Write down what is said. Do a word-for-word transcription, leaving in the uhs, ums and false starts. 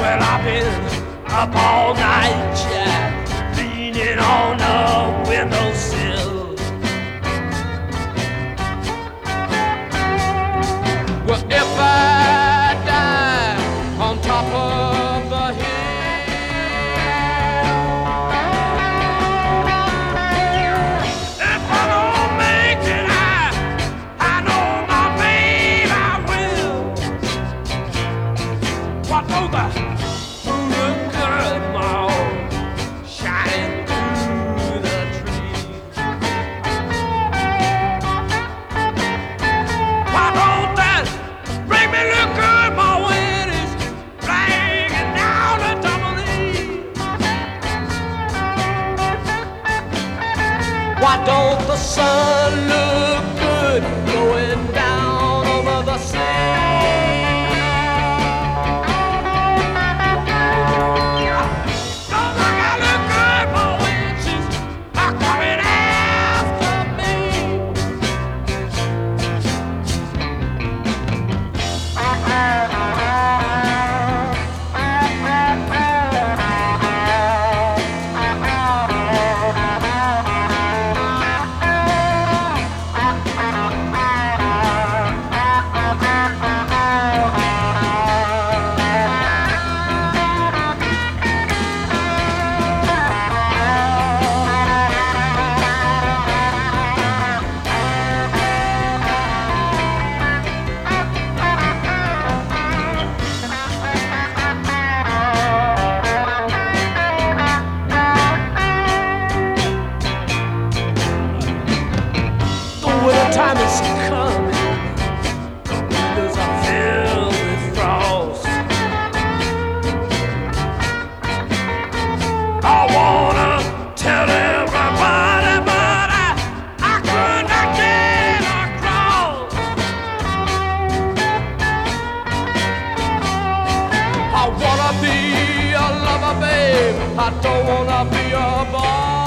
Well, I've been up all night, yeah, leaning on the windowsill. Well, if I die on top of the hill, if I don't make it, I, I know my babe I will. What over? Look good, Lord, shining through the trees. Why don't that bring me look good, my wind is dragging down the tumbleweed. Why don't the sun look good going down over the sea? Don't look, I look good, my winches are coming after me. The winter time is coming, the windows are filled with frost. I wanna tell everybody, but I, I could not get across. I wanna be a lover, babe, I don't wanna be a boss.